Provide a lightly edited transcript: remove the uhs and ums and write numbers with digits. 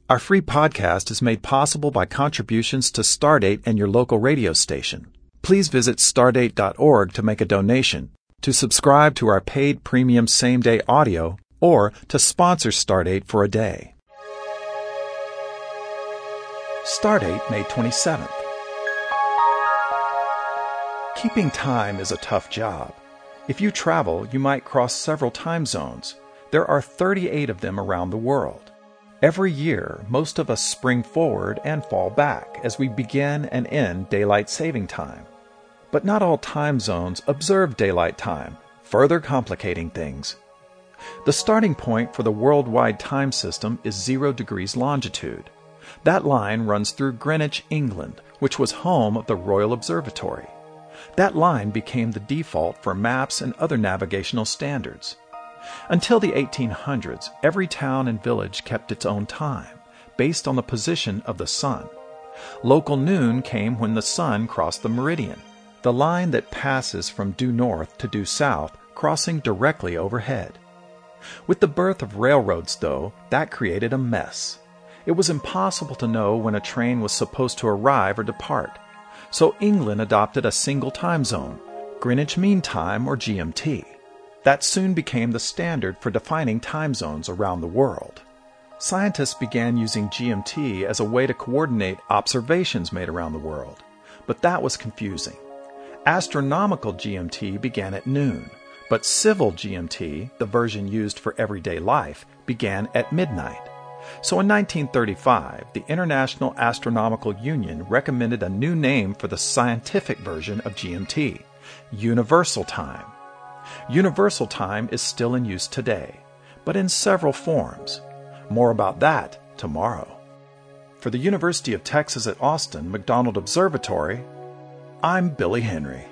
Our free podcast is made possible by contributions to Stardate and your local radio station. Please visit stardate.org to make a donation, to subscribe to our paid premium same-day audio, or to sponsor Stardate for a day. Stardate, May 27th. Keeping time is a tough job. If you travel, you might cross several time zones. There are 38 of them around the world. Every year, most of us spring forward and fall back as we begin and end daylight saving time. But not all time zones observe daylight time, further complicating things. The starting point for the worldwide time system is 0 degrees longitude. That line runs through Greenwich, England, which was home of the Royal Observatory. That line became the default for maps and other navigational standards. Until the 1800s, every town and village kept its own time, based on the position of the sun. Local noon came when the sun crossed the meridian, the line that passes from due north to due south, crossing directly overhead. With the birth of railroads, though, that created a mess. It was impossible to know when a train was supposed to arrive or depart. So England adopted a single time zone, Greenwich Mean Time, or GMT. That soon became the standard for defining time zones around the world. Scientists began using GMT as a way to coordinate observations made around the world, but that was confusing. Astronomical GMT began at noon, but civil GMT, the version used for everyday life, began at midnight. So in 1935, the International Astronomical Union recommended a new name for the scientific version of GMT, Universal Time. Universal Time is still in use today, but in several forms. More about that tomorrow. For the University of Texas at Austin McDonald Observatory, I'm Billy Henry.